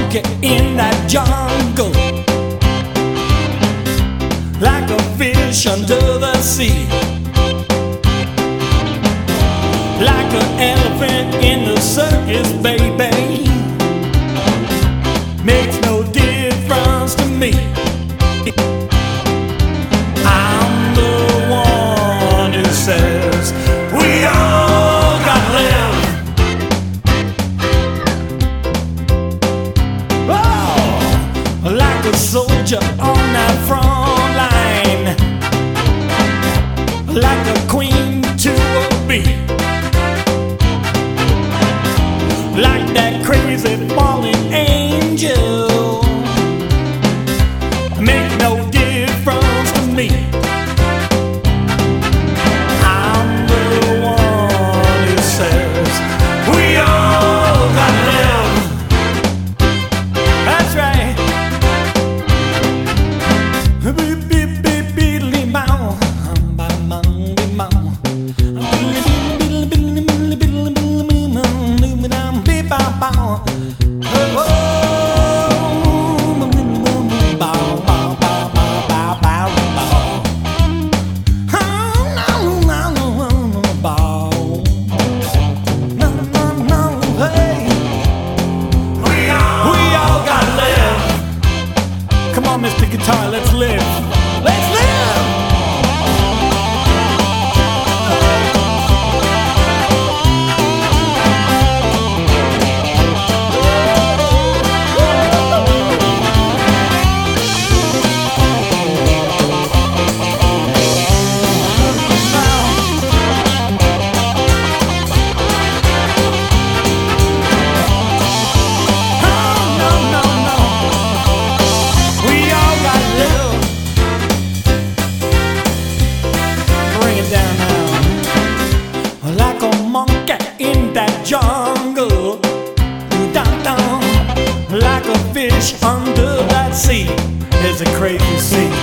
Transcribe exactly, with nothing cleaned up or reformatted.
monkey in that jungle, like a fish under the sea, like an elephant in the circus, baby. Makes no difference to me. I'm the one who says we all gotta live. Oh, like a soldier on that front line, like a queen to a bee, like that crazy falling angel. Make no difference to me. I'm the one who says we all gotta live. That's right. Beep beep beep beep bow, bow bow bow. Come on, Mister Guitar, let's live. Let's live! Like a monkey in that jungle, down, down, like a fish under that sea. There's a crazy sea.